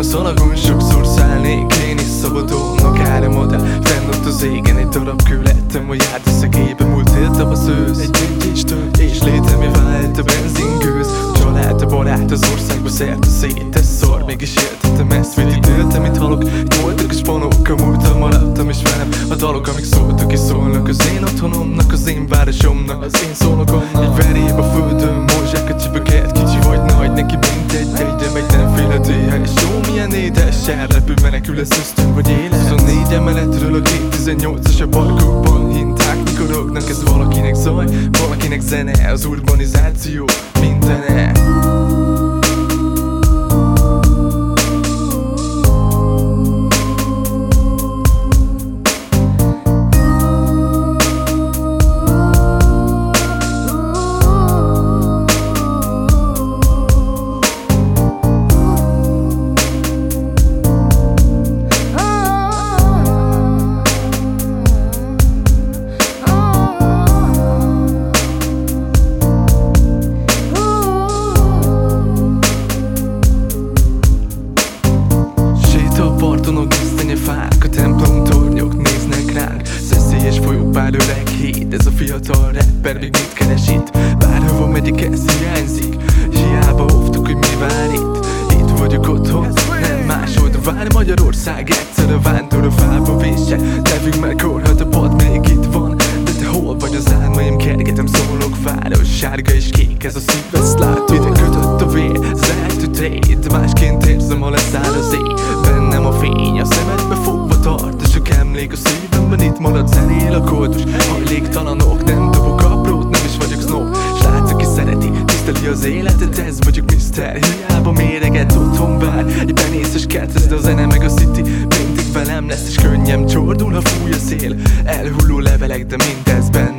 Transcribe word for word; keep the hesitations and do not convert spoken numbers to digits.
szalagon sokszor szállnék én is szabadonnak áramodál. Fenn ott az égen egy darab kő lettem, hogy járt a szegélybe múlt éltem az ősz. Egy gyöngyéstől és létemé vált a benzingőz. A család, a barát, az országba szerte szét, ez szar, mégis éltettem ezt. Védít éltem, mint halok, nyoltak és panok. A múltal maradtam és velem a dalok, amik szóltak és szólnak az én otthonomnak, az én városomnak, az én szónokomnak. Egy veréb a földön, morzsák a csipöket, kicsi vagy nagy, neki mindegy, egyre megy, nem félhetője. És jó milyen édes, ellepő menekül lesz ösztön vagy élet. huszonnégy emeletről a kétezer-nyolcas a parkokban hinták nyikorognak, ez valakinek zaj, valakinek zene, az urbanizáció mindene. Fák, a templom tornyok néznek ránk, szeszélyes folyópár öreg híd. Ez a fiatal rapper még mit keres itt? Bárhova megyek, ez hiányzik. Hiába óvtuk, hogy mi vár itt. Itt vagyok otthon, nem máshol, vár Magyarország. Egyszer a vándor a fába vésse, nevünk megkorhat, a pad még itt van. De te hol vagy, az álmaim kergetem, szólok fáros. Sárga és kék, ez a szív, ezt lát. Ide kötött a vér, zárt a tét. Másként érzem, ha leszáll az éj. Bennem a fény, a szemedbe fogva tart, és sok emlék a szívemben, itt marad, zenél a koldus. Hajléktalanok, nem dobok aprót, nem is vagyok snob. S látsz, aki szereti, tiszteli az életet, ez vagyok miszter. Hiába méreget, otthon vár egy benészes kerthez, de a zene meg a city mindig velem lesz, és könnyem csordul, ha fúj a szél. Elhulló levelek, de mindez benne